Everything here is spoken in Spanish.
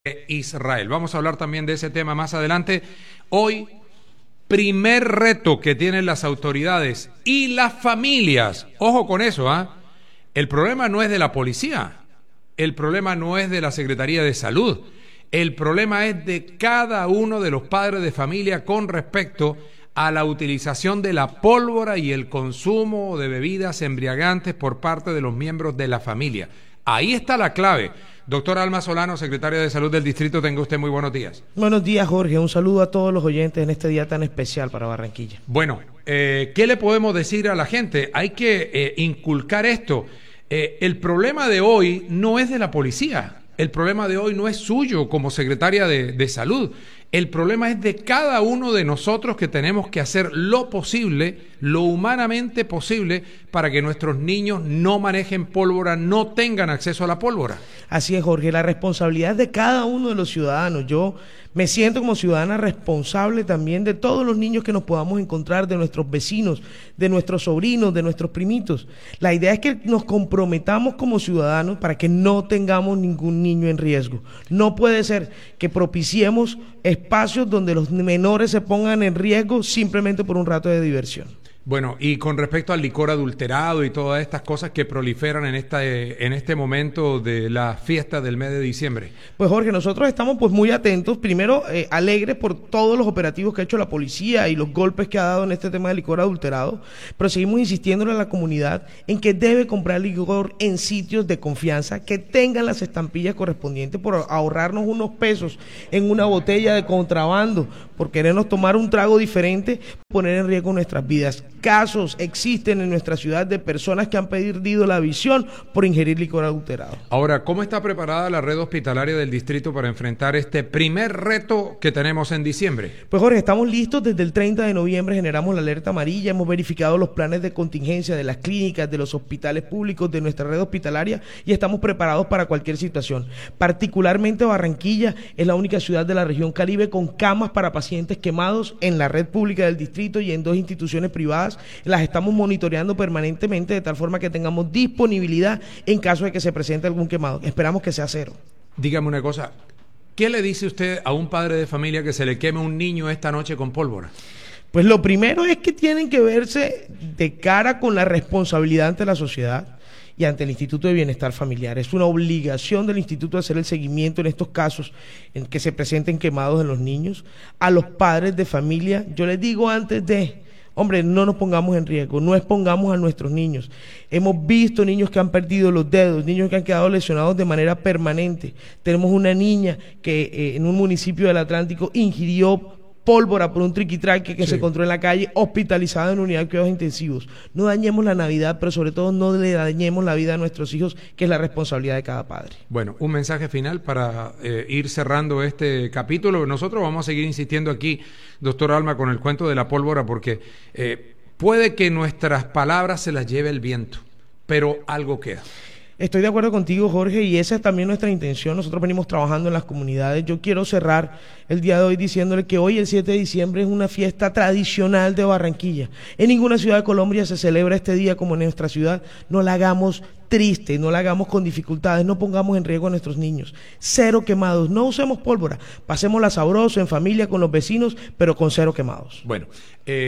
Israel. Vamos a hablar también de ese tema más adelante. Hoy, primer reto que tienen las autoridades y las familias. Ojo con eso, ¿ah? El problema no es de la policía, el problema no es de la Secretaría de Salud, el problema es de cada uno de los padres de familia con respecto a la utilización de la pólvora y el consumo de bebidas embriagantes por parte de los miembros de la familia. Ahí está la clave. Doctora Alma Solano, secretaria de Salud del Distrito, tenga usted muy buenos días. Buenos días, Jorge. Un saludo a todos los oyentes en este día tan especial para Barranquilla. Bueno, ¿qué le podemos decir a la gente? Hay que inculcar esto. El problema de hoy no es de la policía. El problema de hoy no es suyo como secretaria de Salud. El problema es de cada uno de nosotros que tenemos que hacer lo posible, lo humanamente posible, para que nuestros niños no manejen pólvora, no tengan acceso a la pólvora. Así es, Jorge, la responsabilidad es de cada uno de los ciudadanos. Yo me siento como ciudadana responsable también de todos los niños que nos podamos encontrar, de nuestros vecinos, de nuestros sobrinos, de nuestros primitos. La idea es que nos comprometamos como ciudadanos para que no tengamos ningún niño en riesgo. No puede ser que propiciemos espacios donde los menores se pongan en riesgo simplemente por un rato de diversión. Bueno, y con respecto al licor adulterado y todas estas cosas que proliferan en este momento de la fiesta del mes de diciembre. Pues Jorge, nosotros estamos pues muy atentos, primero alegres por todos los operativos que ha hecho la policía y los golpes que ha dado en este tema del licor adulterado, pero seguimos insistiéndole a la comunidad en que debe comprar licor en sitios de confianza que tengan las estampillas correspondientes, por ahorrarnos unos pesos en una botella de contrabando, por querernos tomar un trago diferente, poner en riesgo nuestras vidas. Casos existen en nuestra ciudad de personas que han perdido la visión por ingerir licor adulterado. Ahora, ¿cómo está preparada la red hospitalaria del distrito para enfrentar este primer reto que tenemos en diciembre? Pues Jorge, estamos listos. Desde el 30 de noviembre generamos la alerta amarilla, hemos verificado los planes de contingencia de las clínicas, de los hospitales públicos, de nuestra red hospitalaria y estamos preparados para cualquier situación. Particularmente Barranquilla es la única ciudad de la región Caribe con camas para pacientes quemados en la red pública del distrito y en 2 instituciones privadas. Las estamos monitoreando permanentemente de tal forma que tengamos disponibilidad en caso de que se presente algún quemado. Esperamos que sea cero. Dígame una cosa, ¿qué le dice usted a un padre de familia que se le queme un niño esta noche con pólvora? Pues lo primero es que tienen que verse de cara con la responsabilidad ante la sociedad y ante el Instituto de Bienestar Familiar. Es una obligación del Instituto hacer el seguimiento en estos casos en que se presenten quemados en los niños. A los padres de familia, yo les digo antes de... Hombre, no nos pongamos en riesgo, no expongamos a nuestros niños. Hemos visto niños que han perdido los dedos, niños que han quedado lesionados de manera permanente. Tenemos una niña que en un municipio del Atlántico ingirió pólvora por un triquitraque que se encontró en la calle, hospitalizada en unidad de cuidados intensivos. No dañemos la Navidad, pero sobre todo no le dañemos la vida a nuestros hijos, que es la responsabilidad de cada padre. Bueno, un mensaje final para ir cerrando este capítulo. Nosotros vamos a seguir insistiendo aquí, doctor Alma, con el cuento de la pólvora, porque puede que nuestras palabras se las lleve el viento, pero algo queda. Estoy de acuerdo contigo, Jorge, y esa es también nuestra intención. Nosotros venimos trabajando en las comunidades. Yo quiero cerrar el día de hoy diciéndole que hoy, el 7 de diciembre, es una fiesta tradicional de Barranquilla. En ninguna ciudad de Colombia se celebra este día como en nuestra ciudad. No la hagamos triste, no la hagamos con dificultades, no pongamos en riesgo a nuestros niños. Cero quemados, no usemos pólvora. Pasémosla sabroso, en familia, con los vecinos, pero con cero quemados. Bueno,